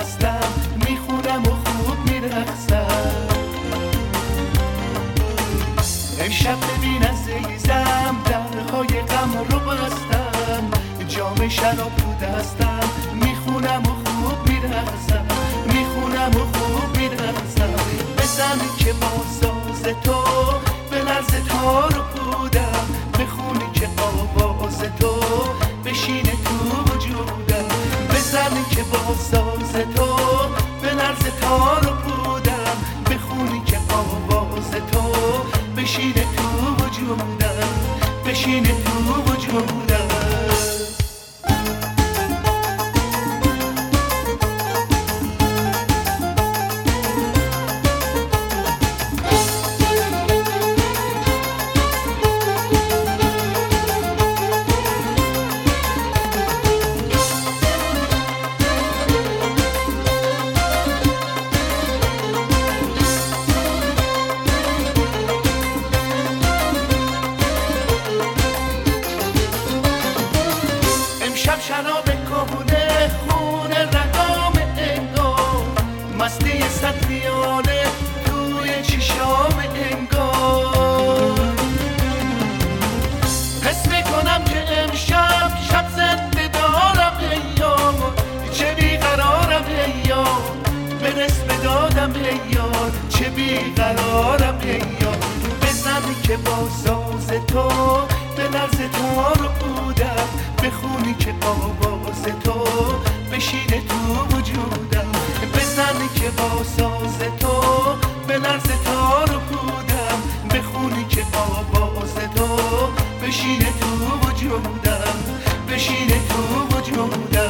دستم میخونم و خوب میرقصم. امشب ببین عزیزم درهای غم رو بستم، جام شراب تو دستم میخونم و خوب میرقصم، میخونم و خوب میرقصم. بزن که با ساز تو به لرز تار و پودم، بخونی که آواز تو بشینه تو وجودم. بزن که با ساز تو به لرز تار و پودم، بخونی که آواز تو بشینه تو وجودم، بشینه تو وجودم. شب شراب کهنه خونه رقام انگار، مستی صد پیاله توی چشام انگار. حس میکنم که امشب شب زنده دارم ایار، چه بیقرارم ایار، به نصف دادم ایار، چه بیقرارم ایار. بزن که با ساز تو به لرز تار بودم، بخونی که آواز تو بشینه تو وجودم. بزن که با ساز تو به لرز تار بودم، بخونی که آواز تو بشینه تو وجودم، بشینه تو وجودم.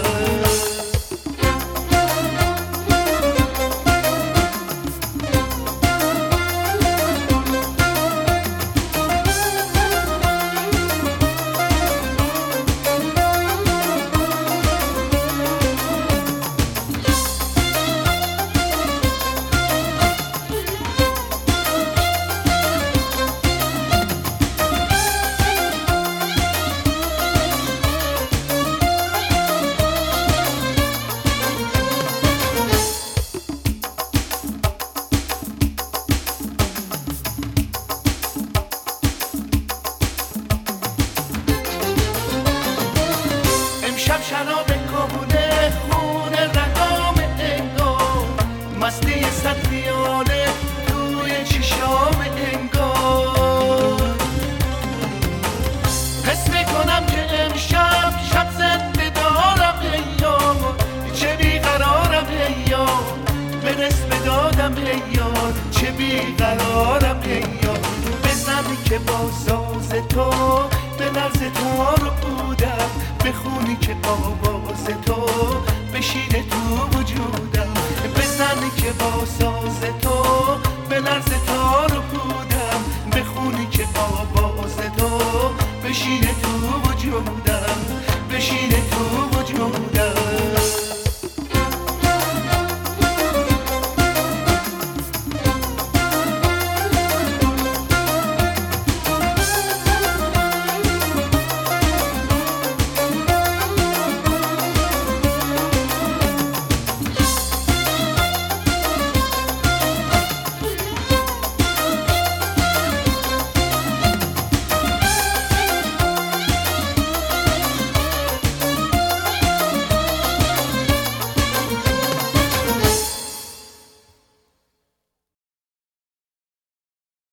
شب شراب کهنه خونه رقام انگار، مستی صد پیاله توی چشام انگار. حس میکنم که امشب شب زنده دارم ایار، چه بیقرارم ایار، به نصف دادم ایار، چه بیقرارم ایار. بزن که با ساز تو به لرز تار بودم، بخونی که آواز تو بشینه تو وجودم. بزن که با ساز تو به لرز تار بودم، بخونی که آواز تو بشینه تو وجودم، بشینه